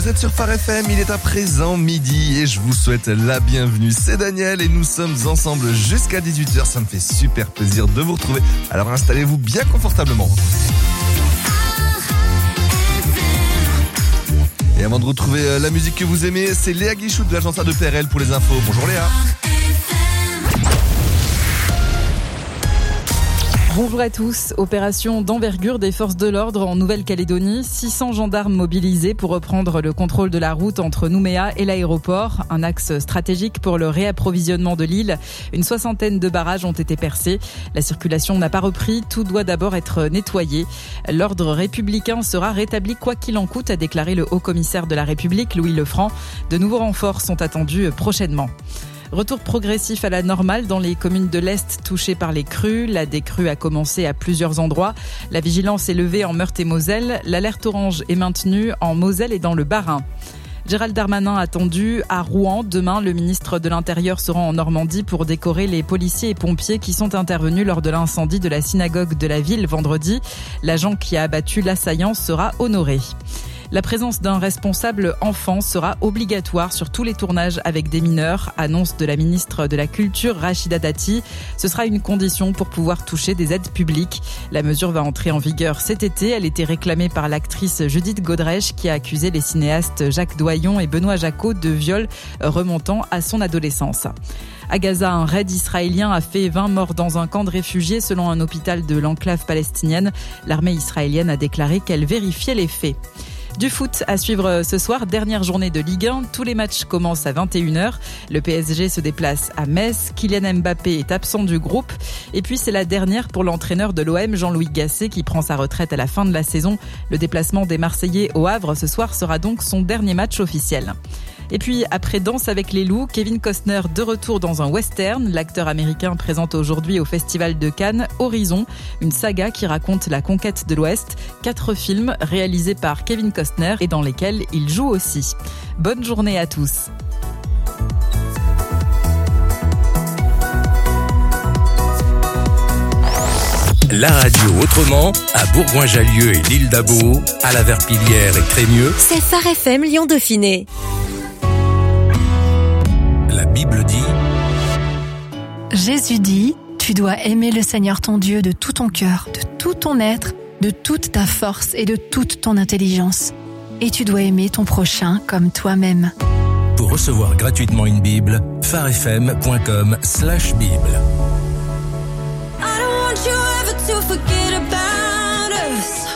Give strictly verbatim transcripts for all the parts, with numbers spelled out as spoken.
vous êtes sur Phare F M, il est à présent midi et je vous souhaite la bienvenue. C'est Daniel et nous sommes ensemble jusqu'à dix-huit heures. Ça me fait super plaisir de vous retrouver. Alors installez-vous bien confortablement. Et avant de retrouver la musique que vous aimez, c'est Léa Guichou de l'agence A deux P R L pour les infos. Bonjour Léa. Bonjour à tous. Opération d'envergure des forces de l'ordre en Nouvelle-Calédonie. six cents gendarmes mobilisés pour reprendre le contrôle de la route entre Nouméa et l'aéroport. Un axe stratégique pour le réapprovisionnement de l'île. Une soixantaine de barrages ont été percés. La circulation n'a pas repris. Tout doit d'abord être nettoyé. L'ordre républicain sera rétabli quoi qu'il en coûte, a déclaré le haut-commissaire de la République, Louis Lefranc. De nouveaux renforts sont attendus prochainement. Retour progressif à la normale dans les communes de l'Est touchées par les crues. La décrue a commencé à plusieurs endroits. La vigilance est levée en Meurthe-et-Moselle. L'alerte orange est maintenue en Moselle et dans le Bas-Rhin. Gérald Darmanin attendu à Rouen. Demain, le ministre de l'Intérieur sera en Normandie pour décorer les policiers et pompiers qui sont intervenus lors de l'incendie de la synagogue de la ville vendredi. L'agent qui a abattu l'assaillant sera honoré. La présence d'un responsable enfant sera obligatoire sur tous les tournages avec des mineurs, annonce de la ministre de la Culture Rachida Dati. Ce sera une condition pour pouvoir toucher des aides publiques. La mesure va entrer en vigueur cet été. Elle était réclamée par l'actrice Judith Godrèche qui a accusé les cinéastes Jacques Doyon et Benoît Jacot de viol remontant à son adolescence. À Gaza, un raid israélien a fait vingt morts dans un camp de réfugiés selon un hôpital de l'enclave palestinienne. L'armée israélienne a déclaré qu'elle vérifiait les faits. Du foot à suivre ce soir, dernière journée de Ligue un. Tous les matchs commencent à vingt et une heures. Le P S G se déplace à Metz. Kylian Mbappé est absent du groupe. Et puis c'est la dernière pour l'entraîneur de l'O M, Jean-Louis Gasset, qui prend sa retraite à la fin de la saison. Le déplacement des Marseillais au Havre ce soir sera donc son dernier match officiel. Et puis, après Danse avec les loups, Kevin Costner de retour dans un western. L'acteur américain présente aujourd'hui au Festival de Cannes Horizon, une saga qui raconte la conquête de l'Ouest. Quatre films réalisés par Kevin Costner et dans lesquels il joue aussi. Bonne journée à tous. La radio autrement, à Bourgoin-Jallieu et l'île d'Abo, à la Verpillière et Crémieux. C'est Phare F M Lyon Dauphiné. La Bible dit... Jésus dit, tu dois aimer le Seigneur ton Dieu de tout ton cœur, de tout ton être, de toute ta force et de toute ton intelligence. Et tu dois aimer ton prochain comme toi-même. Pour recevoir gratuitement une Bible, pharefm.com slash Bible. I don't want you ever to forget about us.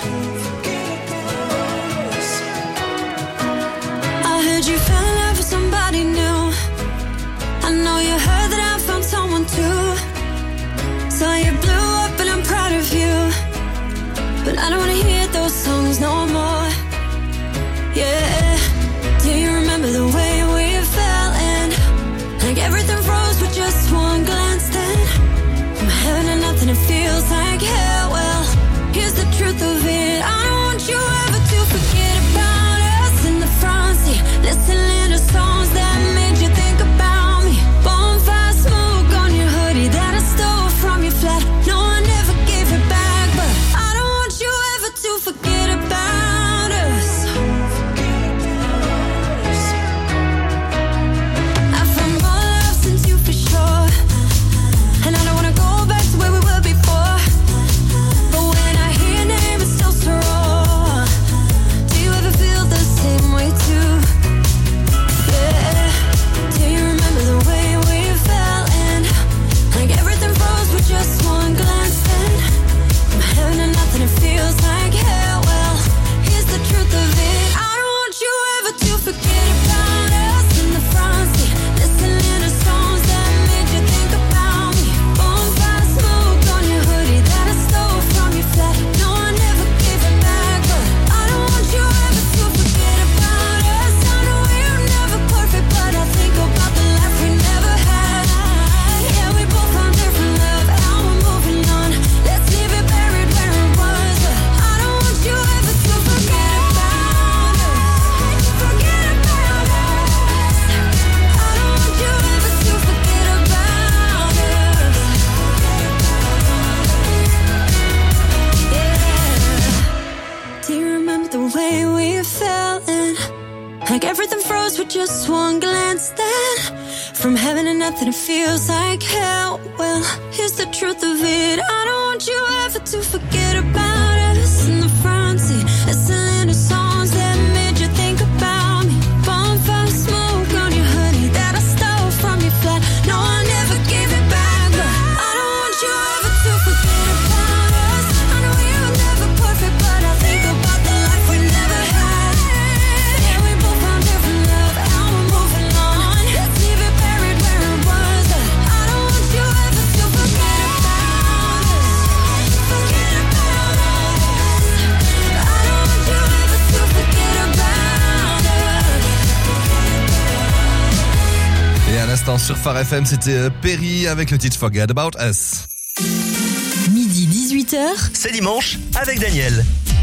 I heard you fell in love with somebody new. I know you heard that I found someone too. So you blew up and I'm proud of you. But I don't wanna hear those songs no more. Yeah. Do you remember the way we fell in? Like everything froze with just one glance then. From heaven to nothing, it feels like hell. Well, like everything froze with just one glance. Then from heaven to nothing, it feels like hell. Well, here's the truth of it. I don't want you ever to forget about us. In the front seat, listening to songs that made you think about me. Bonfire smoke on your hoodie that I stole from your flat. No, I never gave it back, but I don't want you ever to forget about us. I know we were never perfect, but I think about the life we never had. Yeah, we both found different love, and we're moving on. Let's leave it buried where it was. I don't want you ever to forget about us. Forget about us. I don't want you ever to forget about us. Et à l'instant sur Phare F M, c'était Perry avec le titre Forget About Us. Midi dix-huit heures. C'est dimanche avec Daniel.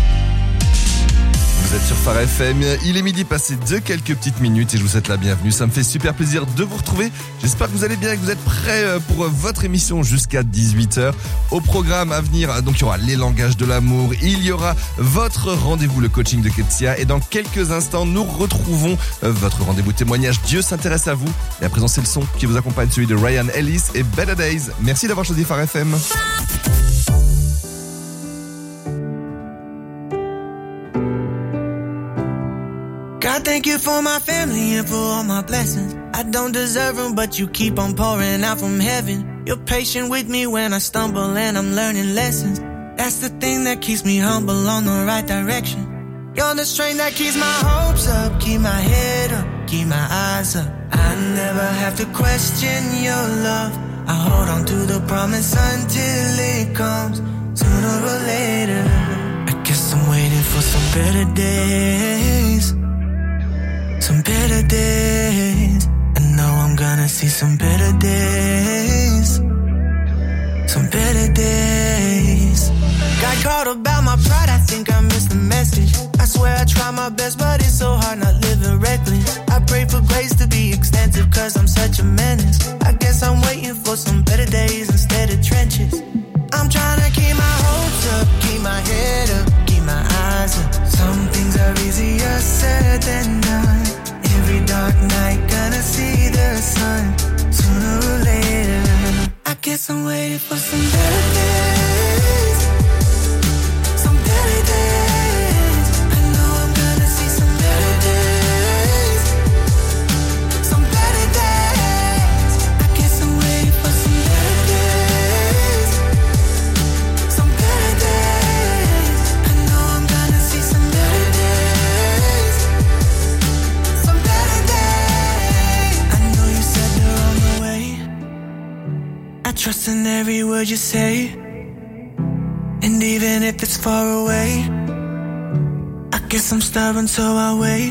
Vous êtes sur Phare F M, il est midi passé de quelques petites minutes et je vous souhaite la bienvenue. Ça me fait super plaisir de vous retrouver. J'espère que vous allez bien et que vous êtes prêts pour votre émission jusqu'à dix-huit heures. Au programme à venir, donc il y aura les langages de l'amour, il y aura votre rendez-vous, le coaching de Ketsia. Et dans quelques instants, nous retrouvons votre rendez-vous témoignage. Dieu s'intéresse à vous. Et à présent, c'est le son qui vous accompagne, celui de Ryan Ellis et Better Days. Merci d'avoir choisi Phare F M. God, thank you for my family and for all my blessings. I don't deserve them, but you keep on pouring out from heaven. You're patient with me when I stumble and I'm learning lessons. That's the thing that keeps me humble on the right direction. You're the strength that keeps my hopes up, keep my head up, keep my eyes up. I never have to question your love. I hold on to the promise until it comes, sooner or later. I guess I'm waiting for some better days. Some better days. I know I'm gonna see some better days. Some better days. Got caught about my pride, I think I missed the message. I swear I try my best, but it's so hard not living reckless. I pray for grace to be extensive, cause I'm such a menace. I guess I'm waiting for some better days instead of trenches. I'm trying to keep my hopes up, keep my head up, keep my eyes up. Some things are easier said than done. Every dark night gonna see the sun, sooner or later. I guess I'm waiting for some better days. Some better days. I know I'm gonna see some better days. Some better days. I guess I'm waiting for some better days. Some better days. I know I'm gonna see some better days. Some better days. I know you said they're on the way. I trust in every word you say. And even if it's far away, I guess I'm stubborn so I wait.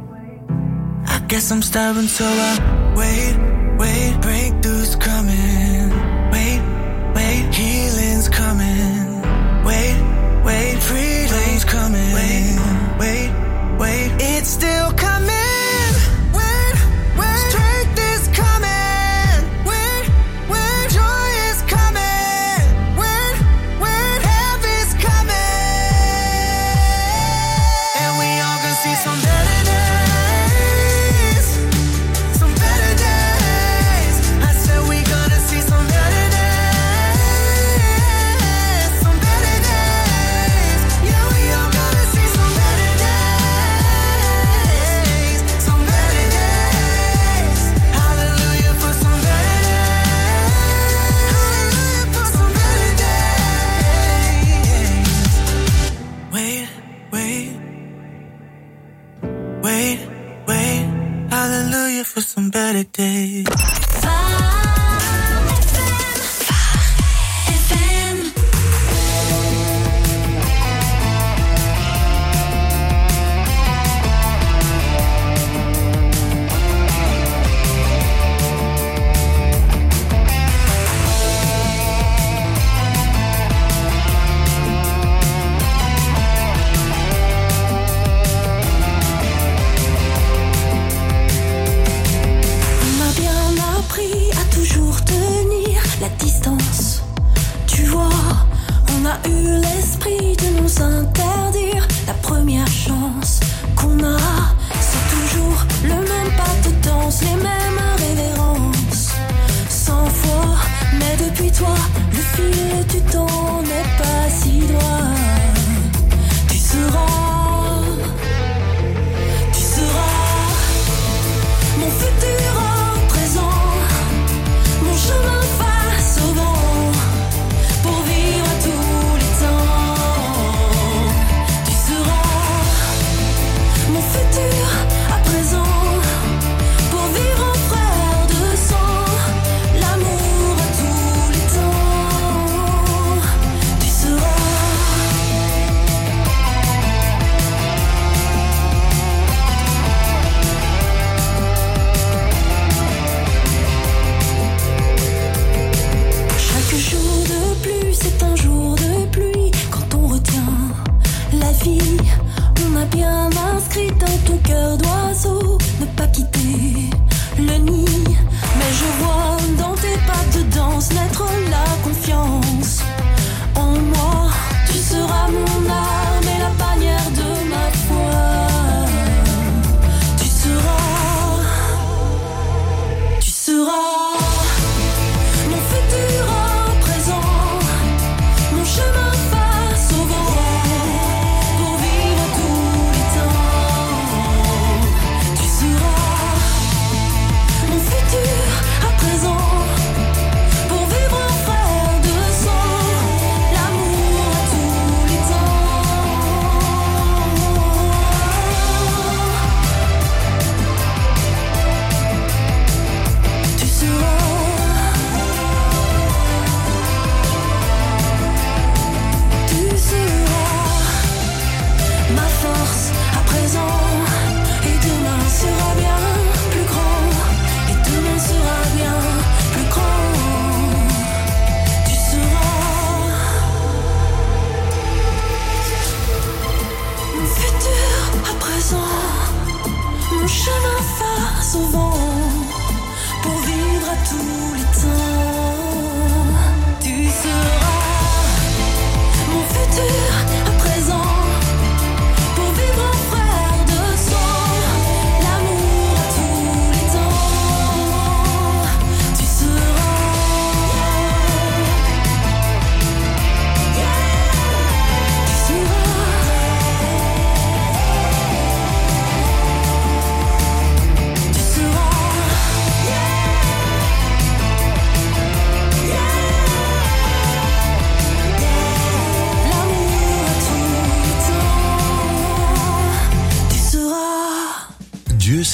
I guess I'm stubborn so I wait, wait. Breakthroughs coming. Wait, wait. Healing's coming. Wait, wait. Freedom's coming. Wait, wait, wait. It's still coming. Wait, wait. Strength is coming. Wait, wait. Joy is coming. Wait, wait. Heaven's coming. And we all gonna see some better days. Some better days. I said we gonna see some better days. Some better days. Yeah, we all gonna see some better days. Some better days. Hallelujah for some better days. Hallelujah for some better days. Wait, wait. Wait, wait. Hallelujah for some better days. On m'a bien appris à toujours tenir la distance. Tu vois, on a eu l'esprit de nous interdire. La première chance qu'on a, c'est toujours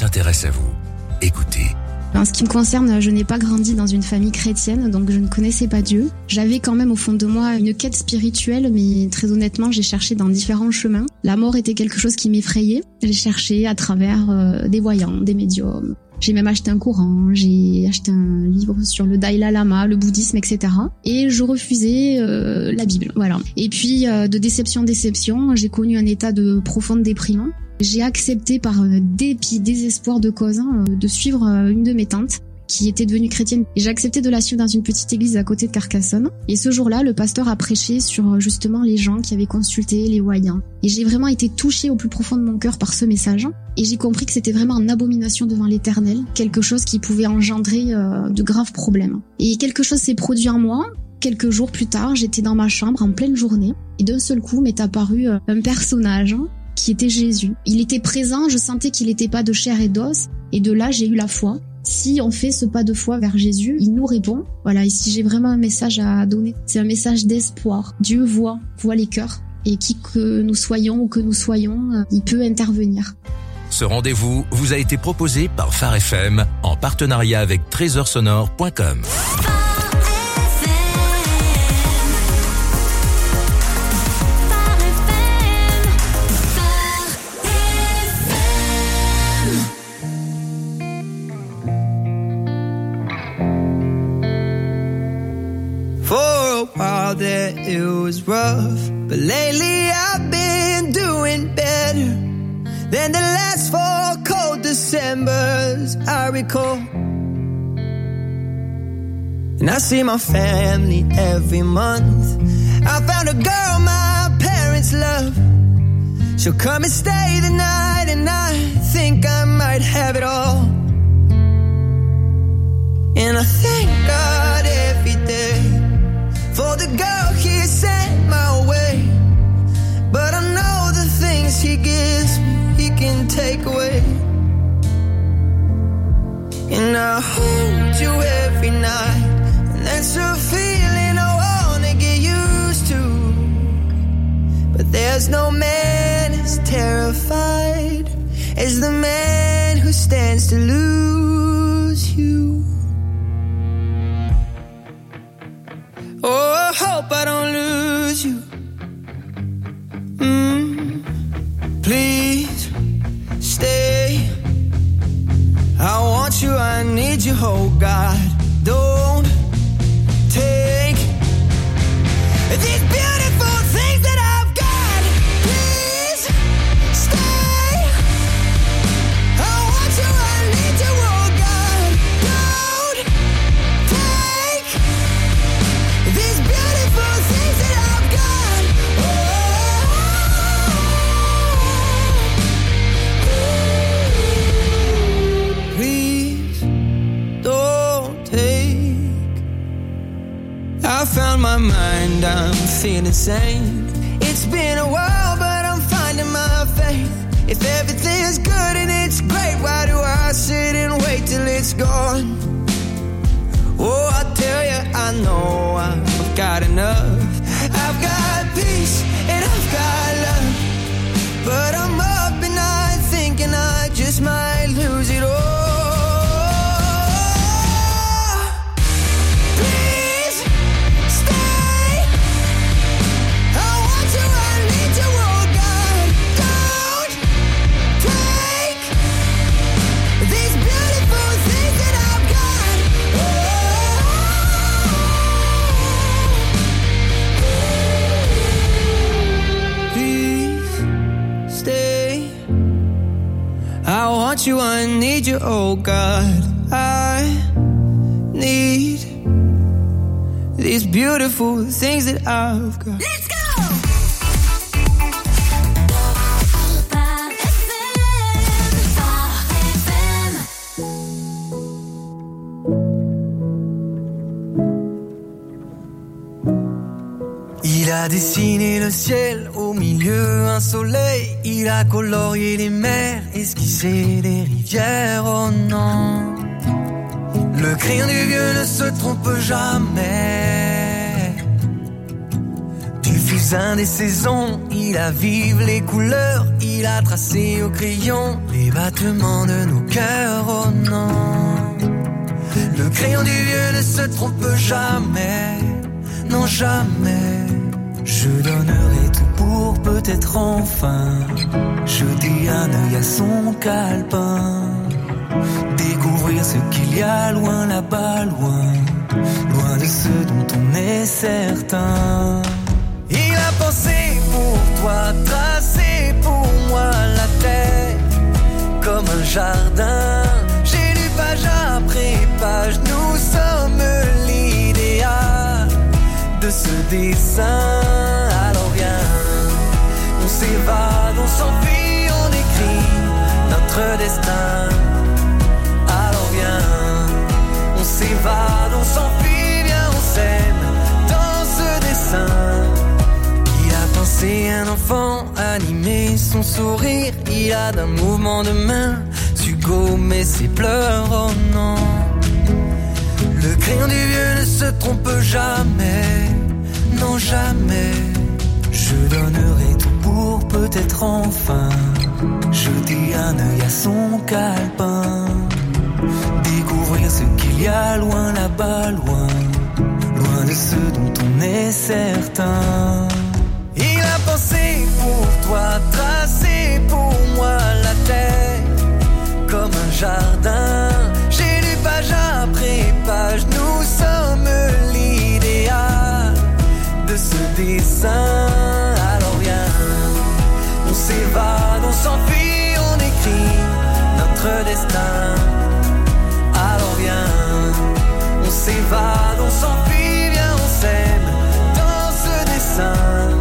s'intéresse à vous. Écoutez. En ce qui me concerne, je n'ai pas grandi dans une famille chrétienne, donc je ne connaissais pas Dieu. J'avais quand même au fond de moi une quête spirituelle, mais très honnêtement, j'ai cherché dans différents chemins. La mort était quelque chose qui m'effrayait. J'ai cherché à travers euh, des voyants, des médiums. J'ai même acheté un Coran, j'ai acheté un livre sur le Dalai Lama, le bouddhisme, et cetera. Et je refusais euh, la Bible, voilà. Et puis, euh, de déception en déception, j'ai connu un état de profonde déprime. J'ai accepté par dépit, désespoir de cause, hein, de suivre une de mes tantes qui était devenue chrétienne. Et j'ai accepté de la suivre dans une petite église à côté de Carcassonne. Et ce jour-là, le pasteur a prêché sur justement les gens qui avaient consulté les voyants. Et j'ai vraiment été touchée au plus profond de mon cœur par ce message. Et j'ai compris que c'était vraiment une abomination devant l'Éternel, quelque chose qui pouvait engendrer euh, de graves problèmes. Et quelque chose s'est produit en moi. Quelques jours plus tard, j'étais dans ma chambre en pleine journée. Et d'un seul coup m'est apparu euh, un personnage qui était Jésus. Il était présent, je sentais qu'il n'était pas de chair et d'os, et de là j'ai eu la foi. Si on fait ce pas de foi vers Jésus, il nous répond. Voilà, ici j'ai vraiment un message à donner. C'est un message d'espoir. Dieu voit, voit les cœurs, et qui que nous soyons ou que nous soyons, il peut intervenir. Ce rendez-vous vous a été proposé par Phare F M en partenariat avec trésor sonore point com. While there it was rough, but lately I've been doing better than the last four cold Decembers I recall. And I see my family every month. I found a girl my parents love. She'll come and stay the night, and I think I might have it all. And I thank God every day for the girl he sent my way. But I know the things he gives me, he can take away. And I hold you every night, and that's a feeling I wanna get used to. But there's no man as terrified as the man who stands to lose you. Oh, I hope I don't lose you. Mm, please stay. I want you, I need you, oh God. Don't take these beautiful things that I've got. Please stay. I want you, I need you, oh God. Don't take these beautiful things that I've got. Oh, please don't take. I found my mind, I'm feeling sane. It's been a while, but I'm finding my faith. If everything's good and it's great, why do I sit and wait till it's gone? Oh, I tell you, I know I've got enough. I've got peace and I've got love. But I'm up and I'm thinking I just might lose it all. Please stay. I want you, I need you, oh God. Don't take these beautiful things that I've got. Please stay. I want you, I need you, oh God. I need these beautiful things that I've got. Let's go! Il a dessiné le ciel, au milieu un soleil. Il a colorié les mers, esquissé les rivières, oh non. Le crayon du vieux ne se trompe jamais. Du fut un des saisons, il a vive les couleurs, il a tracé au crayon les battements de nos cœurs, oh non. Le crayon du vieux ne se trompe jamais, non jamais. Je donnerai tout pour peut-être enfin jeter un œil à son calepin, découvrir ce qu'il y a loin là-bas, loin, loin de ce dont on est certain. Il a pensé pour toi, tracé pour moi la terre comme un jardin. J'ai lu page après page, nous sommes l'idéal de ce dessin. Alors viens, on s'évade, on s'enfuit, on écrit notre destin. Alors viens, on s'évade, on s'enfuit, viens, on s'aime dans ce dessin. Il a pensé un enfant, animé son sourire. Il a d'un mouvement de main su gommer ses pleurs, oh non. Le crayon du vieux ne se trompe jamais, non jamais. Je donnerai tout pour peut-être enfin jeter un œil à son calepin, découvrir ce qu'il y a loin là-bas, loin, loin de ce dont on est certain. Il a pensé pour toi, tracé pour moi la terre comme un jardin. J'ai lu page après page, nous sommes l'idéal de ce dessin. Alors viens, on s'évade, on s'enfuit, on écrit notre destin. Alors viens, on s'évade, on s'enfuit, viens, on s'aime dans ce dessin.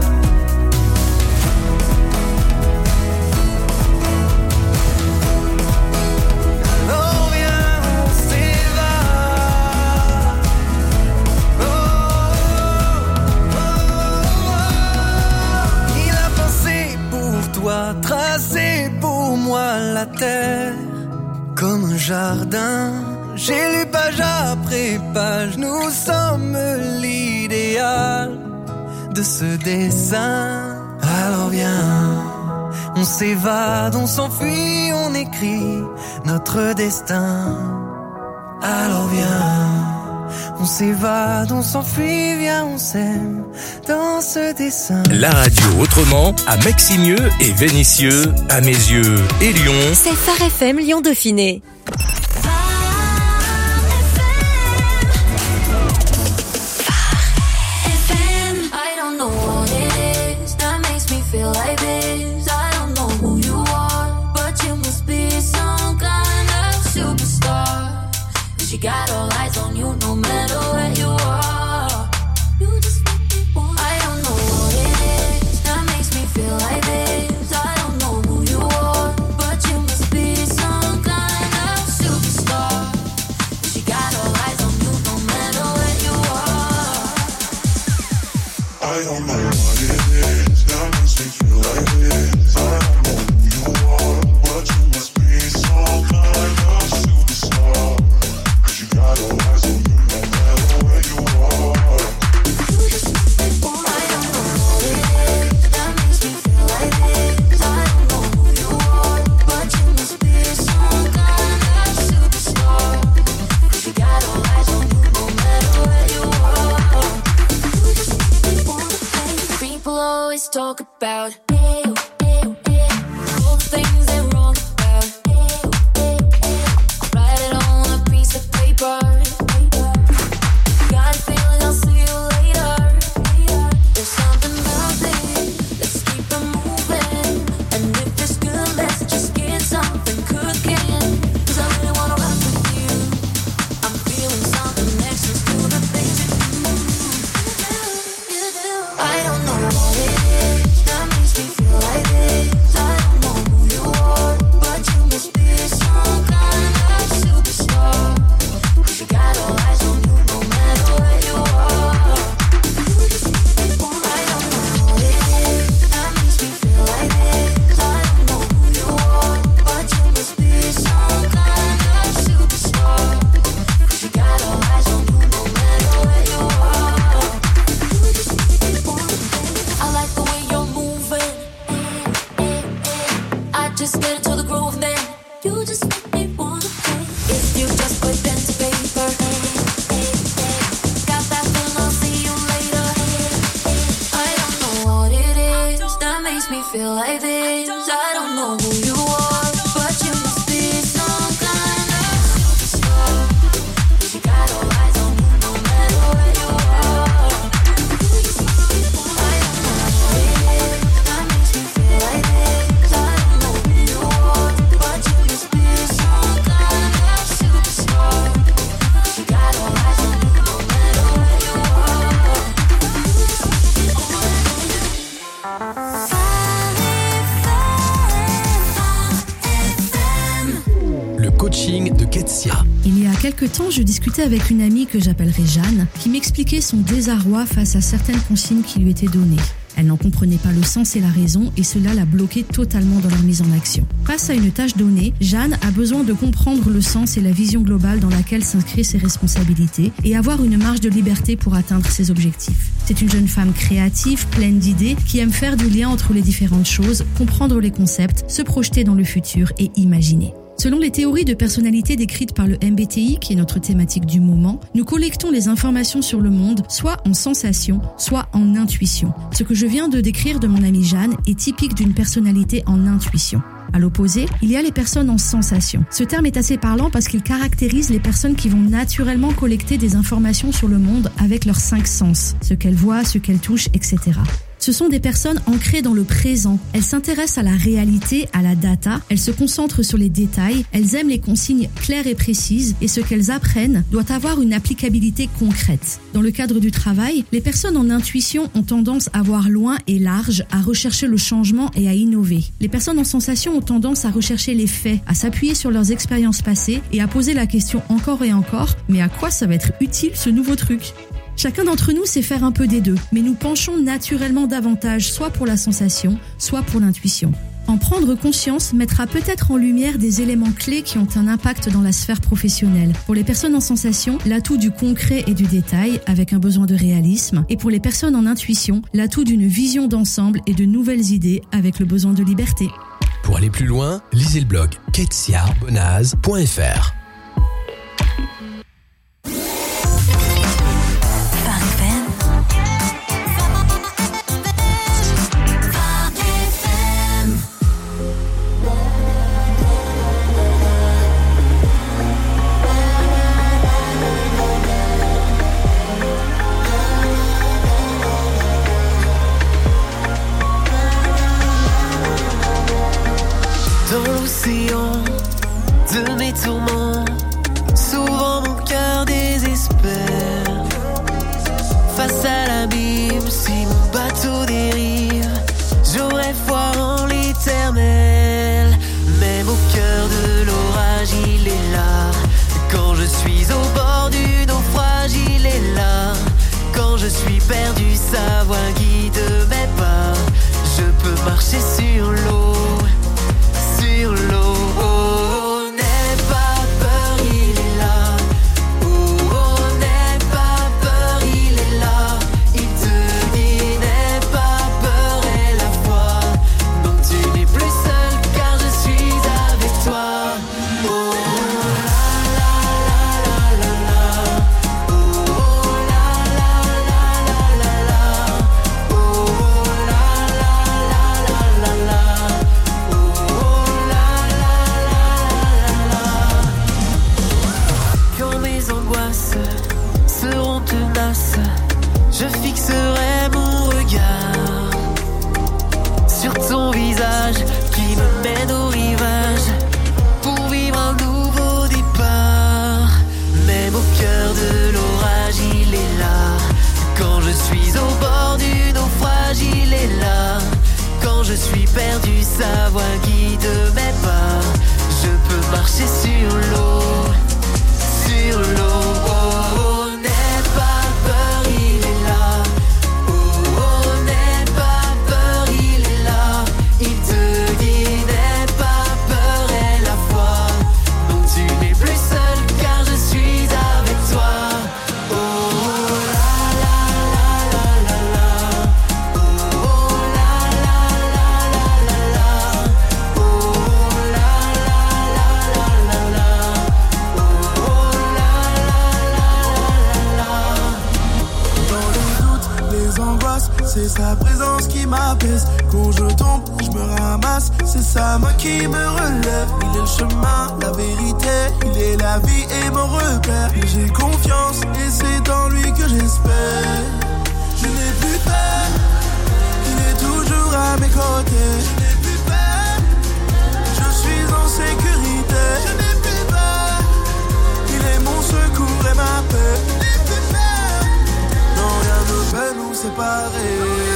Tracé pour moi la terre comme un jardin. J'ai lu page après page, nous sommes l'idéal de ce dessin. Alors viens, on s'évade, on s'enfuit, on écrit notre destin. Alors viens, on s'évade, on s'enfuit, viens, on s'aime dans ce dessin. La radio autrement à Meximieux et Vénissieux, à mes yeux et Lyon. C'est Phare F M Lyon Dauphiné. Got all eyes on you no matter where you are. You just make me want. I don't know what it is that makes me feel like this. I don't know who you are, but you must be some kind of superstar. She got all eyes on you no matter where you are. I don't know what it is that makes me feel like this. I don't know who you are, but you must be some kind of superstar. Got all eyes on you no matter where you are. You just make me want. I don't know what it is that makes me feel like this. I don't know who you are, but you must be some kind of superstar. Cause you got all eyes on you no matter where you are. You just make me want. People always talk about you, you, you, all the things they're wrong about. You, you, you. Write it on a piece of paper. Got a feeling I'll see you later. There's something about it, let's keep it moving. And if it's good, let's just get something cooking. Cause I really wanna rock with you. I'm feeling something extra to the things you do. You do. I don't know what it is that makes me feel like this. I don't know who you are, makes me feel like this. I don't know who you are, but you must be some kind of superstar. She got all eyes on you no matter where you are. I don't know who it is that makes me feel like this. I don't know who you are, but you must be some kind of superstar. She got all eyes on you no matter where you are. Le coaching de Ketsia. Il y a quelque temps, je discutais avec une amie que j'appellerai Jeanne, qui m'expliquait son désarroi face à certaines consignes qui lui étaient données. Elle n'en comprenait pas le sens et la raison, et cela l'a bloquée totalement dans leur mise en action. Face à une tâche donnée, Jeanne a besoin de comprendre le sens et la vision globale dans laquelle s'inscrivent ses responsabilités et avoir une marge de liberté pour atteindre ses objectifs. C'est une jeune femme créative, pleine d'idées, qui aime faire du lien entre les différentes choses, comprendre les concepts, se projeter dans le futur et imaginer. Selon les théories de personnalité décrites par le M B T I, qui est notre thématique du moment, nous collectons les informations sur le monde, soit en sensation, soit en intuition. Ce que je viens de décrire de mon amie Jeanne est typique d'une personnalité en intuition. À l'opposé, il y a les personnes en sensation. Ce terme est assez parlant parce qu'il caractérise les personnes qui vont naturellement collecter des informations sur le monde avec leurs cinq sens, ce qu'elles voient, ce qu'elles touchent, et cetera. Ce sont des personnes ancrées dans le présent. Elles s'intéressent à la réalité, à la data, elles se concentrent sur les détails, elles aiment les consignes claires et précises et ce qu'elles apprennent doit avoir une applicabilité concrète. Dans le cadre du travail, les personnes en intuition ont tendance à voir loin et large, à rechercher le changement et à innover. Les personnes en sensation ont tendance à rechercher les faits, à s'appuyer sur leurs expériences passées et à poser la question encore et encore, mais à quoi ça va être utile ce nouveau truc ? Chacun d'entre nous sait faire un peu des deux, mais nous penchons naturellement davantage soit pour la sensation, soit pour l'intuition. En prendre conscience mettra peut-être en lumière des éléments clés qui ont un impact dans la sphère professionnelle. Pour les personnes en sensation, l'atout du concret et du détail, avec un besoin de réalisme, et pour les personnes en intuition, l'atout d'une vision d'ensemble et de nouvelles idées, avec le besoin de liberté. Pour aller plus loin, lisez le blog ketsia bonaz point f r. De mes tourments, souvent mon cœur désespère. Face à l'abîme, si mon bateau dérive, j'aurais foi en l'éternel. Même au cœur de l'orage, il est là. Quand je suis au bord du naufrage, il est là. Quand je suis perdu, sa voix guide mes pas. Je peux marcher sur l'eau, sur l'eau. Je fixerai mon regard sur ton visage qui me mène au rivage pour vivre un nouveau départ. Même au cœur de l'orage, il est là. Quand je suis au bord du naufrage, il est là. Quand je suis perdu, sa voix guide mes pas. Je peux marcher sur l'eau, sur l'eau. Oh, n'aie pas peur, il est là. Oh, oh, n'aie pas peur, il est là. Il te dit n'aie pas peur et la foi. Non, tu n'es plus seul car je suis avec toi. Oh, la la la la la la. Oh, la la la la la la. Oh, la la la la la la. Oh, la la la la la la. m'apaise. Quand je tombe, je me ramasse. C'est sa main qui me relève. Il est le chemin, la vérité. Il est la vie et mon repère. J'ai confiance et c'est dans lui que j'espère. Je n'ai plus peur. Il est toujours à mes côtés. Je n'ai plus peur. Je suis en sécurité. Je n'ai plus peur. Il est mon secours et ma paix. Je n'ai plus peur. Non, rien ne peut nous séparer.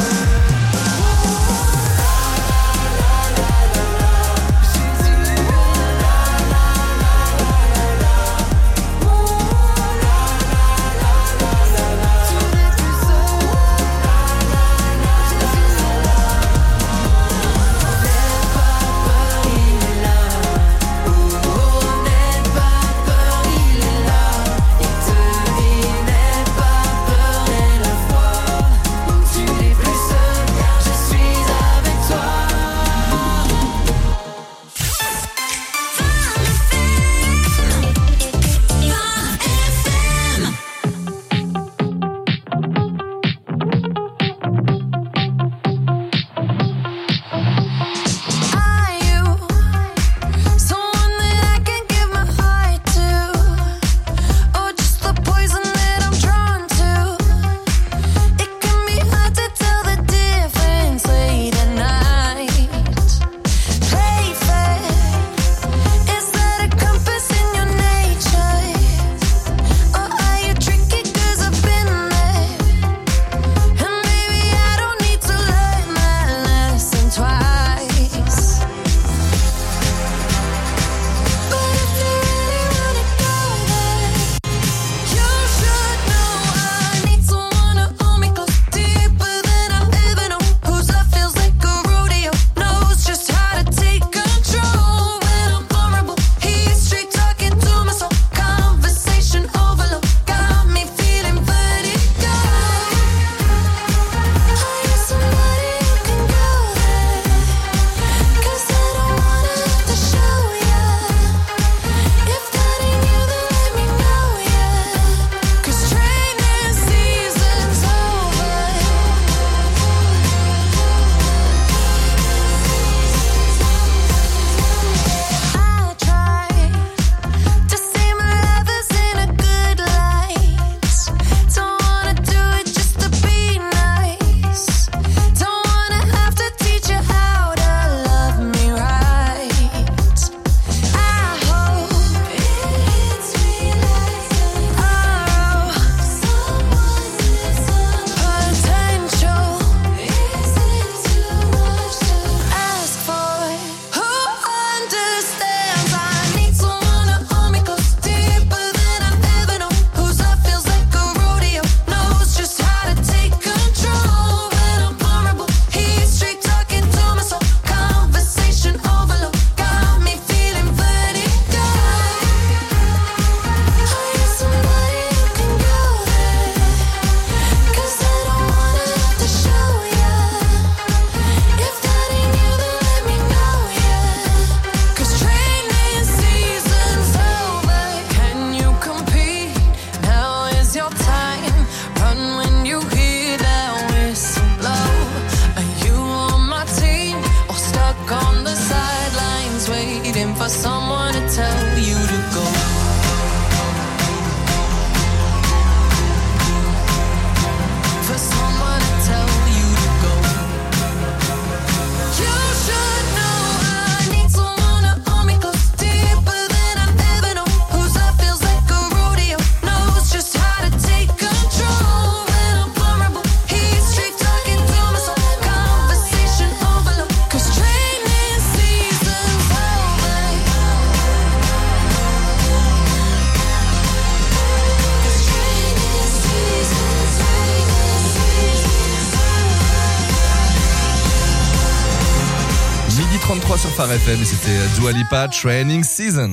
trente-trois sur Phare F M et c'était Dua Lipa, Training Season.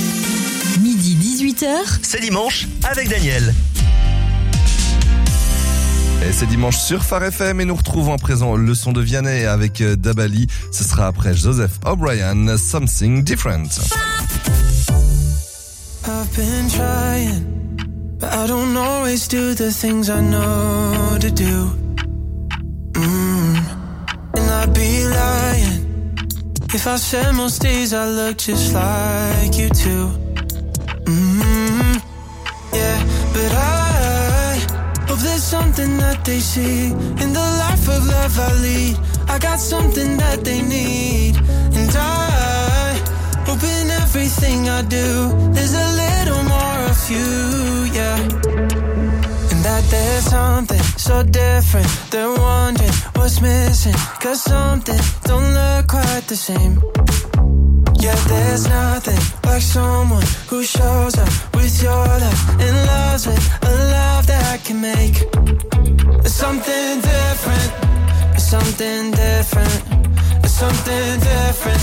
Midi dix-huit heures. C'est dimanche avec Daniel. Et c'est dimanche sur Phare F M et nous retrouvons à présent le son de Vianney avec Dabali. Ce sera après Joseph O'Brien, Something Different. I've been trying, but I don't always do the things I know to do. Mm. If I share most days I look just like you too. Mm-hmm. Yeah, but I hope there's something that they see in the life of love I lead. I got something that they need, and I hope in everything I do there's a little more of you, yeah. And that there's something so different, they're wondering what's missing, cause something don't look quite the same. Yeah, there's nothing like someone who shows up with your love and loves with a love that can make. There's something different, there's something different, there's something different,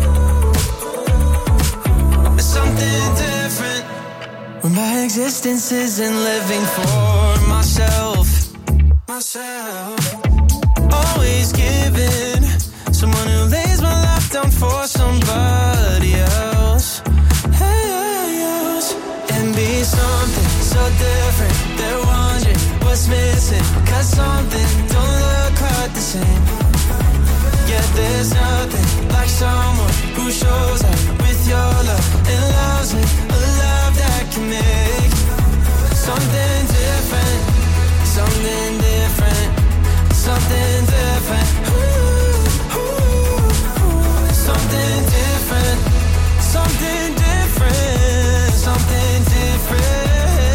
there's something different. When my existence isn't living for myself, myself, always giving, someone who lays my life down for somebody else, else. And be something so different, they're wondering what's missing, cause something don't look quite the same. Yeah, there's nothing like someone who shows up with your love and loves with a love that can make something different, something different, something different. Ooh, ooh, something different, something different, something different,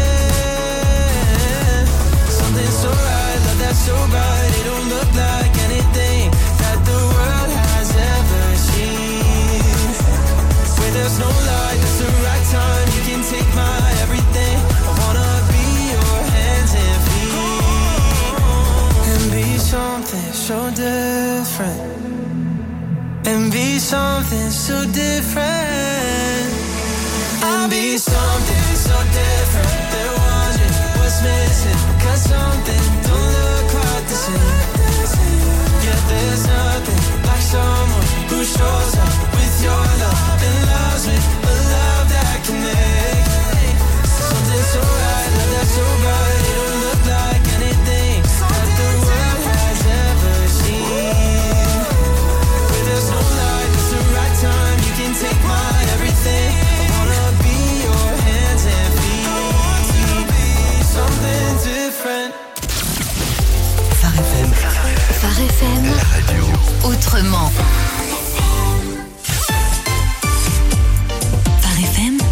something so right, love that's so bright, it don't look like anything that the world has ever seen. Where there's no light, it's the right time, you can take my everything. I wanna be your hands and feet, and be something so different, and be something so different, and be something so different. They're wondering what's missing, cause something don't look quite the same. Yeah, there's nothing like someone who shows up with your love and loves with a love that can make something so right, love that's so bright, it don't look like anything that the world has ever seen. Where there's no light, it's the right time, you can take my everything. I wanna be your hands and feet, something different. Phare F M. Phare F M. La radio. Autrement. Phare F M.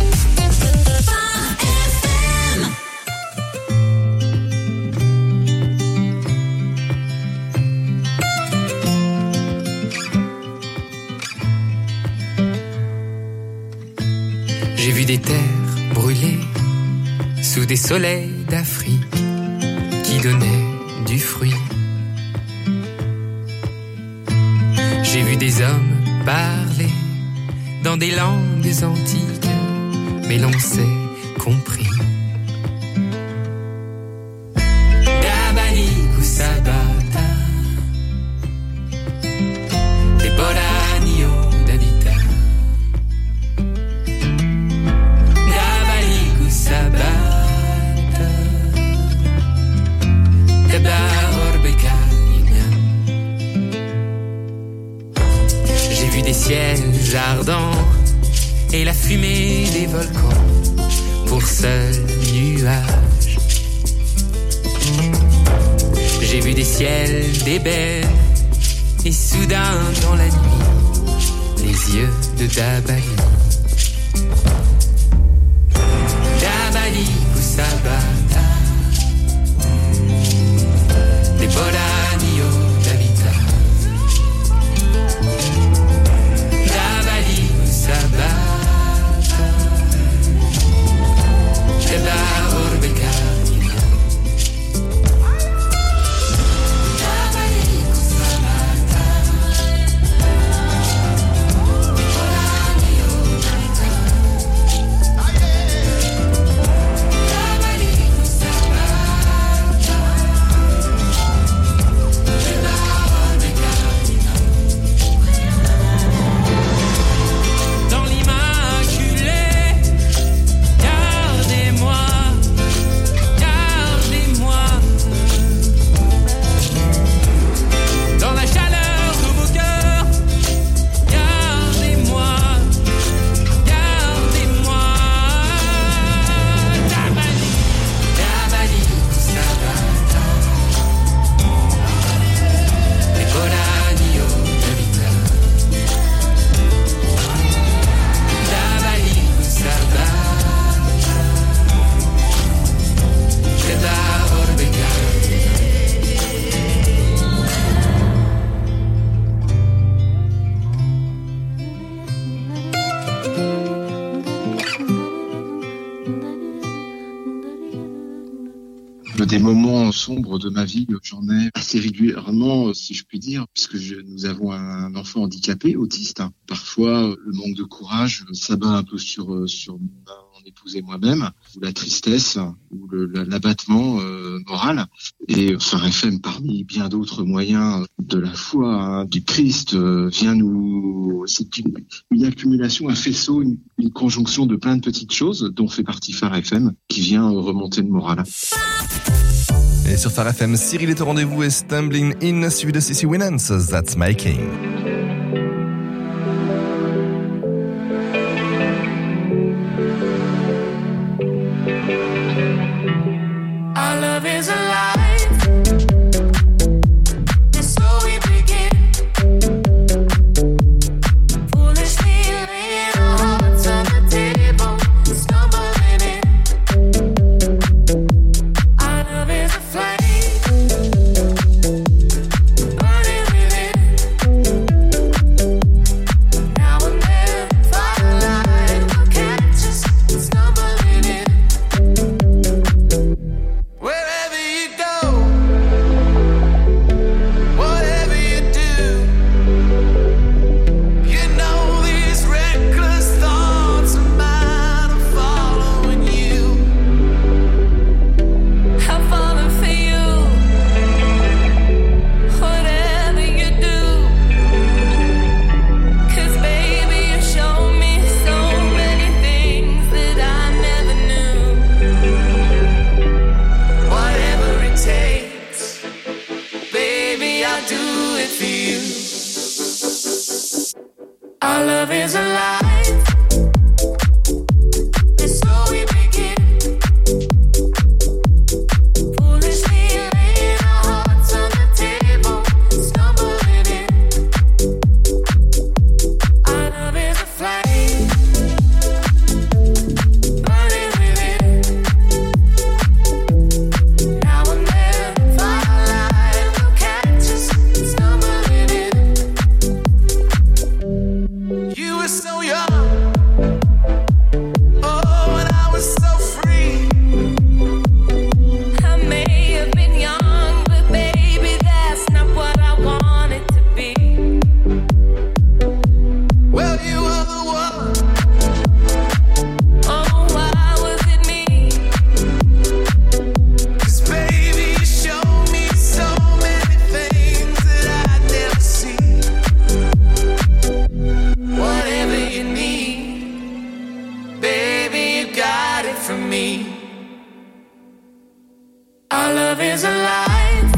J'ai vu des terres brûlées sous des soleils d'Afrique qui donnaient du fruit. J'ai vu des hommes parler dans des langues antiques, mais l'on s'est compris. Dabali Kusabata, des Bolanio d'Habita. Dabali Kusabata, des Barorbeka. J'ai vu des ciels ardents et la fumée des volcans pour seul nuage. J'ai vu des ciels d'ébène et soudain dans la nuit les yeux de Dabali. Dabali Kusabata, des Bolanio d'Habita. Dabali Kusabata, des Barorbeka. Dabali des moments sombres de ma vie, j'en ai assez régulièrement, si je puis dire, puisque je, nous avons un enfant handicapé, autiste. Parfois, le manque de courage s'abat un peu sur, sur mon épouse et moi-même, ou la tristesse, ou le, l'abattement euh, moral. Et Phare F M, parmi bien d'autres moyens de la foi, hein, du Christ, euh, vient nous... C'est une, une accumulation, un faisceau, une, une conjonction de plein de petites choses, dont fait partie Phare F M, qui vient remonter le moral. Et sur Phare F M, Cyril est au rendez-vous et Stumbling In, suivi de Cissy Winans, That's My King. Our love is alive. And so we begin. Foolishly laying our hearts on the table, stumbling in. Our love is a flame, burning within. Now and then, firelight will catch us, stumbling in. Wherever you go, whatever you do, you know these reckless thoughts of mine are following you. I'm falling for you, whatever you do. 'Cause baby, you show me so many things that I never knew. Whatever it takes, baby, I'll do it for you. Our love is alive, and so we begin. Foolishly laying our hearts on the table, stumbling in. Our love is a flame, burning within. Now and then, firelight will catch us, stumbling in. You were so young, oh, and I was so free. I may have been young, but baby, that's not what I wanted to be. Well, you were the one. Oh, why was it me? 'Cause baby, you showed me so many things that I'd never see. Whatever you need, baby, you got it from me. Our love is alive,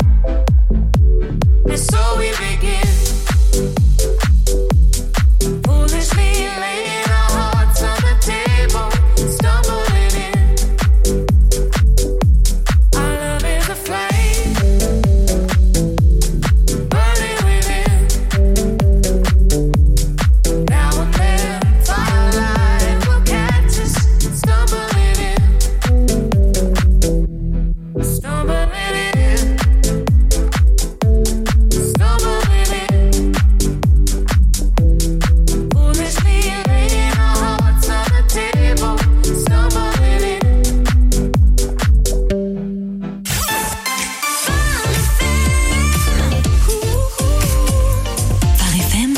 and so we begin. Foolishly laying our hearts on the table, stumbling in. Our love is a flame, burning within. Now and then, firelight will catch us, stumbling in. Stumbling in. Stumbling in. Foolishly laying our hearts on the table, stumbling in. Phare F M.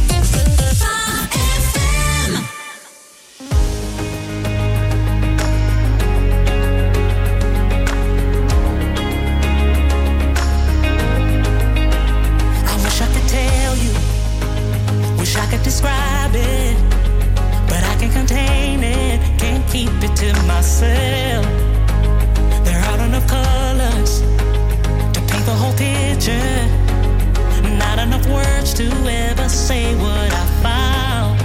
I wish I could tell you, wish I could describe it, but I can't contain it, can't keep it to myself. There aren't enough colors to paint the whole picture, not enough words to ever say what I found.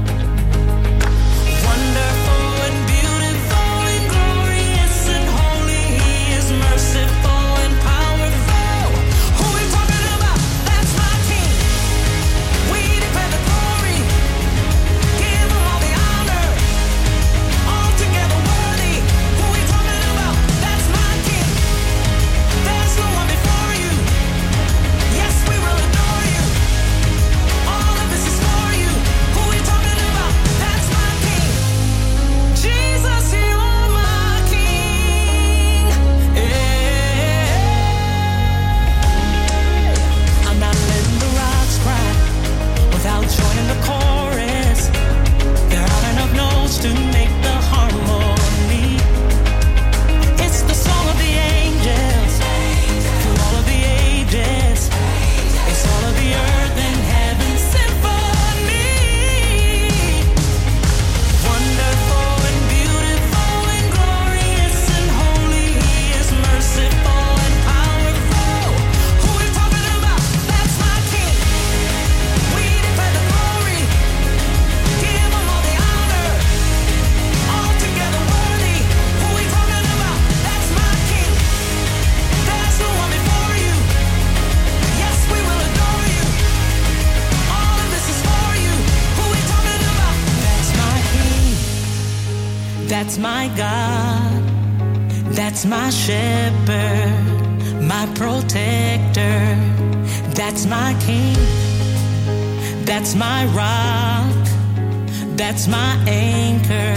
Wonderful and beautiful and glorious and holy, He is merciful and powerful. Who we talking about? That's my King. We declare the glory, give Him all the honor, altogether worthy. Who we talking about? That's my King. There's no one before you. Yes, we will adore you. All of this is for you. That's my God, that's my shepherd, my protector, that's my king, that's my rock, that's my anchor.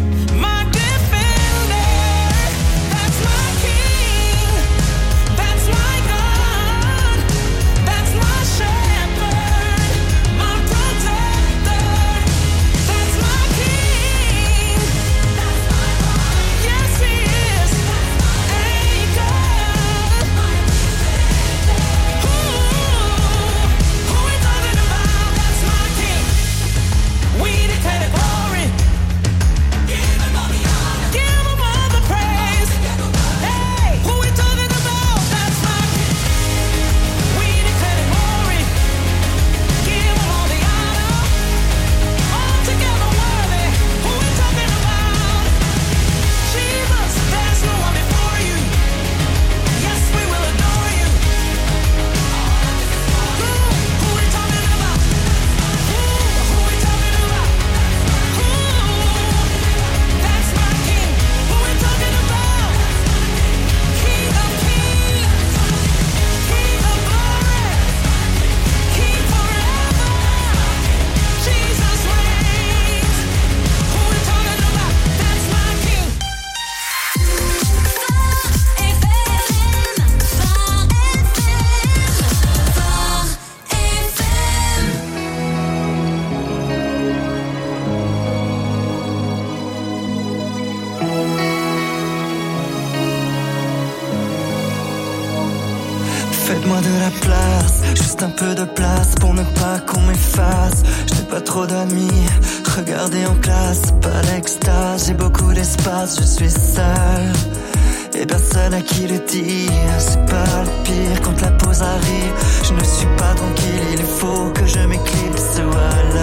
Faites-moi de la place, juste un peu de place pour ne pas qu'on m'efface. Je n'ai pas trop d'amis, regardez en classe, pas l'extase. J'ai beaucoup d'espace, je suis seul et personne à qui le dire. C'est pas le pire quand la pause arrive. Je ne suis pas tranquille, il faut que je m'éclipse ou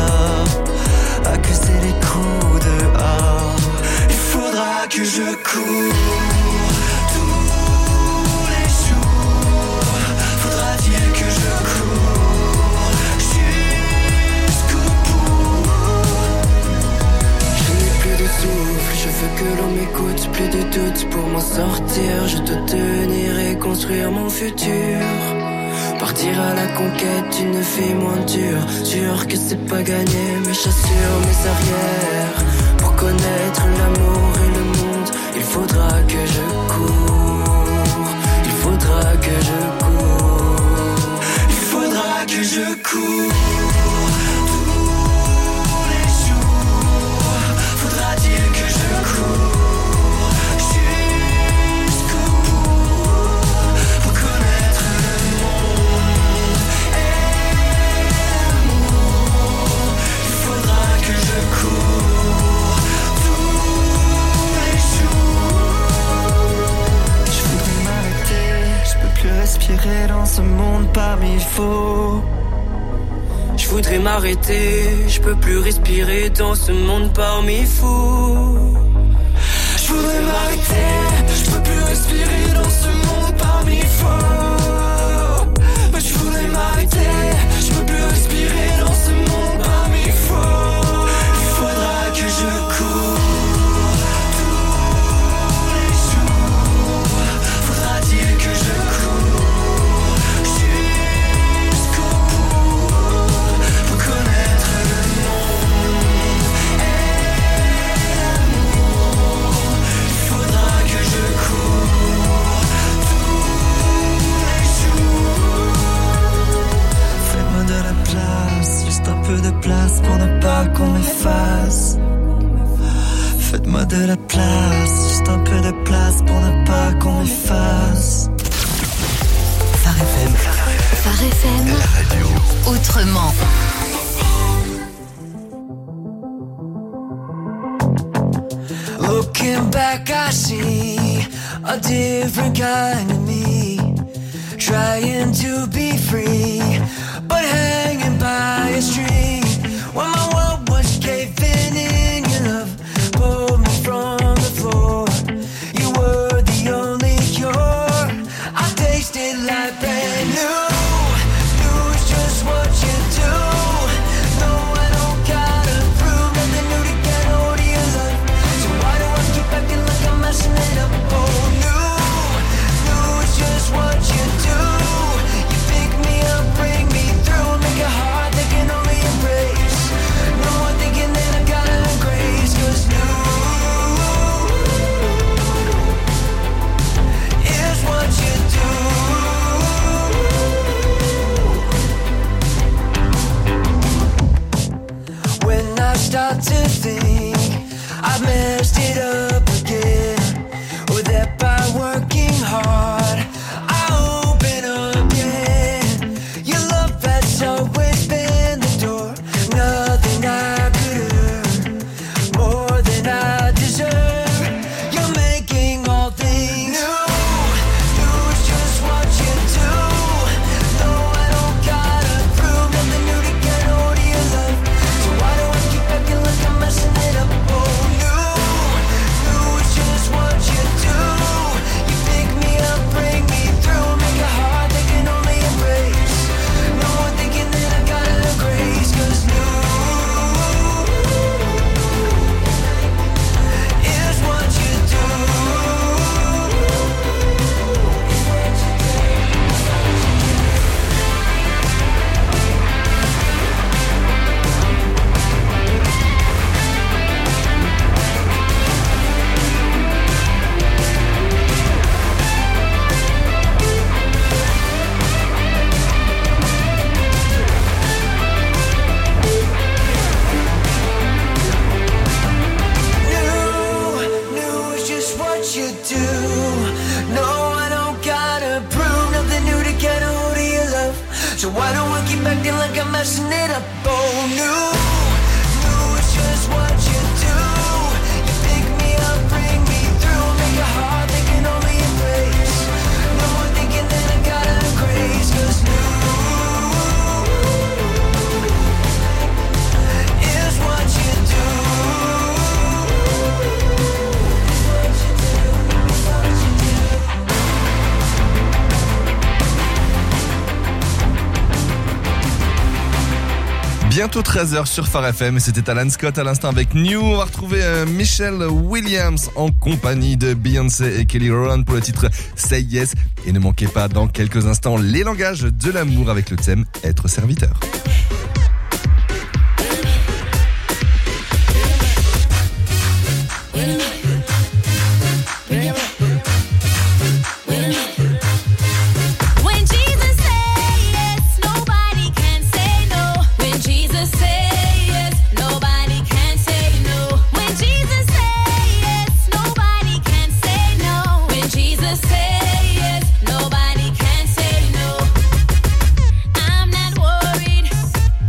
alors accuser les coups dehors. Il faudra que je cours que je cours jusqu'au bout. Je n'ai plus de souffle, je veux que l'on m'écoute. Plus de doutes pour m'en sortir. Je dois tenir et construire mon futur. Partir à la conquête d'une vie moins dure. Sûr que c'est pas gagné, mais j'assure mes arrières. Pour connaître l'amour et le monde, il faudra que je cours. Il faudra que je cours. Que je cours tous les jours. Faudra-t-il que je cours jusqu'au bout pour connaître le monde et l'amour. Il faudra que je cours tous les jours. Je voudrais m'arrêter, je peux plus respirer dans ce monde parmi faux. Je voudrais m'arrêter, je peux plus respirer dans ce monde parmi fous. Je voudrais m'arrêter, je peux plus respirer dans ce monde parmi faux. Mais je voudrais m'arrêter, je peux plus respirer dans ce monde parmi faux. Il faudra que je cours tous les jours. Faudra-t-il que je cours de place pour ne pas qu'on m'efface. Faites-moi de la place, juste un peu de place pour ne pas qu'on m'efface. Phare F M. Phare F M. La radio. Autrement. Looking back, I see a different kind of me, trying to be free, but hanging by a string. When my world was caving in, your love pulled me from the floor. You were the only cure. I tasted like brand new. Knew it's just what you do. No, I don't gotta prove nothing new to get hold of your love. So why do I start to think I've messed it up again, or that by working hard I open again. Your love has always been the door, nothing I could earn, more than I deserve. You're making all things new. New is just what you do. No, I don't gotta prove nothing new to get hold of your love. So why do I keep acting like I'm messing it up? Oh, new, new is just what you do. You pick me up, bring me through, make a heart they can only embrace. No one thinking that I got a grace, 'cause new is what you do. New, new is just what you do. No, I don't gotta prove nothing new to get a hold of your love. So why do I keep acting like I'm messing it up? Oh, new, new is just what you do. You pick me up, bring me through, make a heart they can only embrace. No one thinking that I got a grace, 'cause new is what you do. Bientôt treize heures sur Phare F M, et c'était Alan Scott à l'instant avec New. On va retrouver euh, Michelle Williams en compagnie de Beyoncé et Kelly Rowland pour le titre Say Yes. Et ne manquez pas dans quelques instants les langages de l'amour avec le thème Être serviteur. When Jesus say yes, nobody can say no. When Jesus say yes, nobody can say no. When Jesus say yes, nobody can say no. When Jesus say yes, nobody can say no. I'm not worried.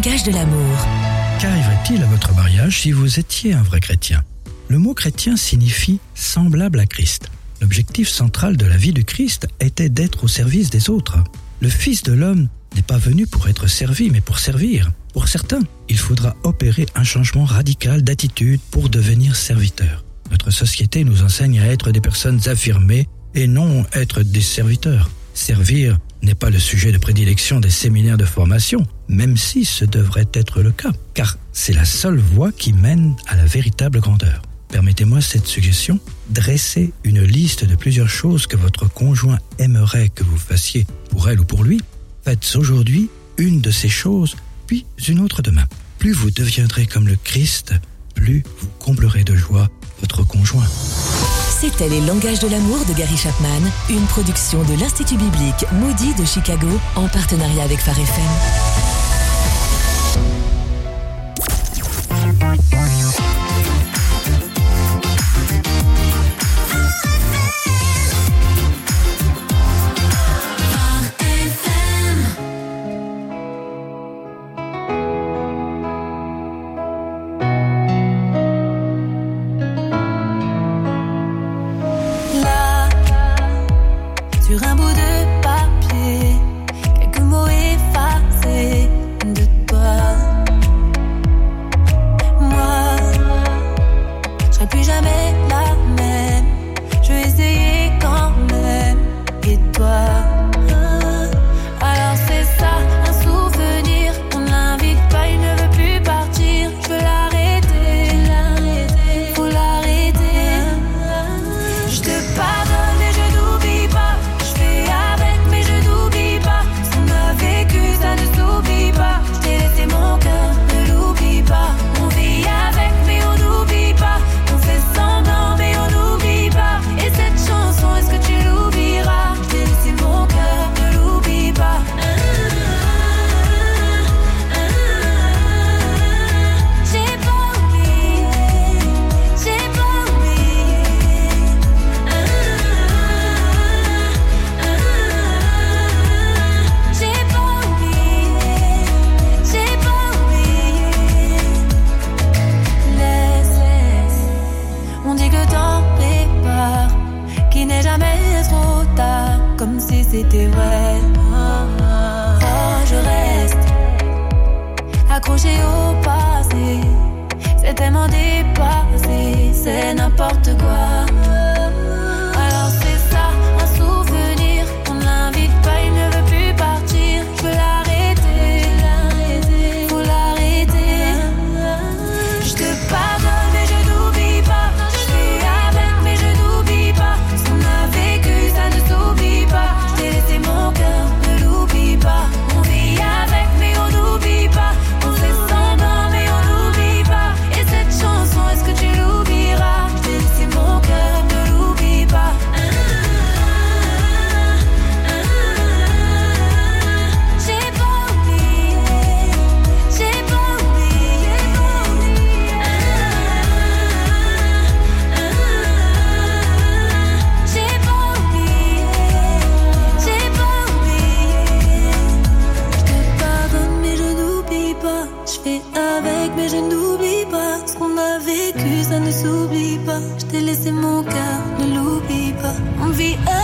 langage de l'amour. Qu'arriverait-il à votre mariage si vous étiez un vrai chrétien ? Le mot chrétien signifie semblable à Christ. L'objectif central de la vie du Christ était d'être au service des autres. Le Fils de l'homme n'est pas venu pour être servi, mais pour servir. Pour certains, il faudra opérer un changement radical d'attitude pour devenir serviteur. Notre société nous enseigne à être des personnes affirmées et non être des serviteurs. Servir n'est pas le sujet de prédilection des séminaires de formation, même si ce devrait être le cas, car c'est la seule voie qui mène à la véritable grandeur. Permettez-moi cette suggestion, dressez une liste de plusieurs choses que votre conjoint aimerait que vous fassiez pour elle ou pour lui. Faites aujourd'hui une de ces choses, puis une autre demain. Plus vous deviendrez comme le Christ, plus vous comblerez de joie votre conjoint. C'était Les Langages de l'amour de Gary Chapman, une production de l'Institut biblique Moody de Chicago en partenariat avec Phare F M. Sur un bout de papier, quelques mots effacés de toi. Moi, je serai plus jamais la même. Je vais essayer quand même. Et toi, alors c'est ça, un souvenir. On l'invite pas, il ne veut plus partir. Je veux l'arrêter, faut l'arrêter. Je te pardonne et je n'oublie pas. Mon cœur, ne l'oublie pas. On vit avec mais on n'oublie pas. On fait semblant mais on n'oublie pas. Et cette chanson, est-ce que tu l'oublieras? J'ai laissé mon cœur, ne l'oublie pas. J'ai pas oublié, j'ai pas oublié. J'ai pas oublié. J'ai pas oublié. Laisse, laisse. On dit que t'en prépares, qu'il n'est jamais trop tard, comme si c'était vrai. Oh, je reste accroché au passé. C'est tellement dépassé, c'est n'importe quoi. Alors c'est ça, un souvenir. On ne l'invite pas, il ne veut plus partir. Je veux l'arrêter, faut l'arrêter. Je te pardonne mais je n'oublie pas. Je suis avec mais je n'oublie pas. Ce qu'on a vécu ça ne s'oublie pas. Je t'ai laissé mon cœur, ne l'oublie pas. On vit avec mais on n'oublie pas. On fait semblant mais on n'oublie pas. Et cette chanson, est-ce que tu l'oublieras? Je t'ai laissé mon cœur, ne l'oublie pas. J'ai pas oublié, j'ai pas oublié. J'ai pas oublié, j'ai pas oublié. Je te pardonne mais je n'oublie pas. Je fais avec mais je n'oublie pas. Ce qu'on a vécu ça ne s'oublie pas. Je t'ai laissé mon cœur, ne l'oublie pas. On vit